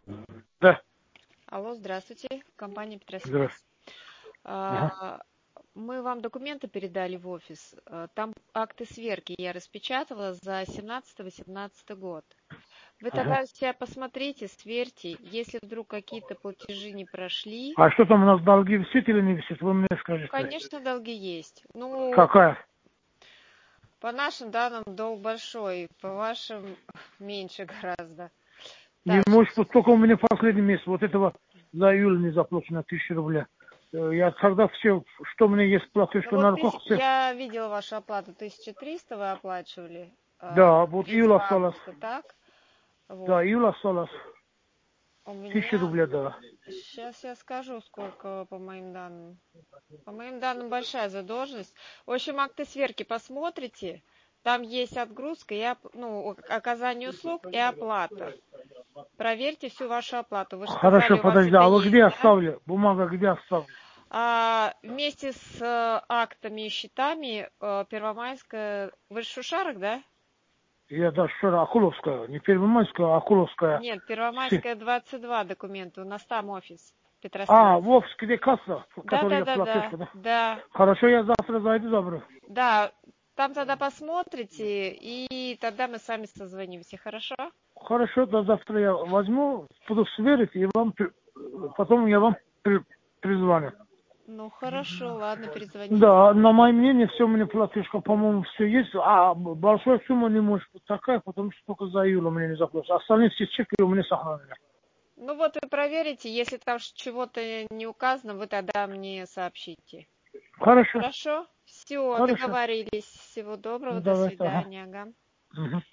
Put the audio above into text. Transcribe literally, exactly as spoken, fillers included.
Да. Алло, здравствуйте, компания Петросвязь. Здравствуйте. Ага. А, Мы вам документы передали в офис. А, Там акты сверки я распечатала за семнадцатый-восемнадцатый год. Вы Ага. тогда себя посмотрите, сверьте. Если вдруг какие-то платежи не прошли, А что там у нас долги висит или не висит? Вы мне скажите. конечно, долги есть. Ну, Какая? по нашим данным, долг большой, по вашим меньше гораздо. Не Так, может быть, только у меня последний месяц. Вот этого за июль не заплачено тысяча рублей. Э, Я тогда все, что у меня есть ну платежка вот на тысяч- руках, все. я видела вашу оплату, тысяча триста вы оплачивали Да, а, вот июль третьего осталось. августа, так? Да, Вот. июль осталось. У Тысяча меня, рублей, да. сейчас я скажу, сколько по моим данным. По моим данным, большая задолженность. В общем, акты сверки посмотрите. Там есть отгрузка, и, оп- ну, оказание услуг и оплата. Проверьте всю вашу оплату. Вы же сказали, Хорошо, у вас подожди, это а вы есть, где да? оставили? Бумага где оставили? А, вместе с э, актами и счетами э, Первомайская... Вы же в Шушарах, да? Я даже вчера Акуловская, не Первомайская, а Акуловская. Нет, Си- Первомайская двадцать два документа. У нас там офис. А, Петросвязь. Вовс, где касса, в Да, которой да, я да, да, платежка, да? да. Хорошо, я завтра зайду, заберу. Да, там тогда посмотрите, и тогда мы с вами созвонимся, хорошо? Хорошо, до завтра я возьму, буду сверить, и вам, при- потом я вам при- призвоню. Ну, хорошо, ладно, перезвоните. Да, на мое мнение, все у меня платежка, по-моему, все есть. А б- большая сумма не может быть такая, потому что только за июль у меня не заплатили. Остальные все чеки у меня сохранены. Ну вот вы проверите, если там ш- чего-то не указано, вы тогда мне сообщите. Хорошо, Хорошо? Все, хорошо. договорились. Всего доброго, Ну, до давайте, ага. свидания. Ага. Мгм.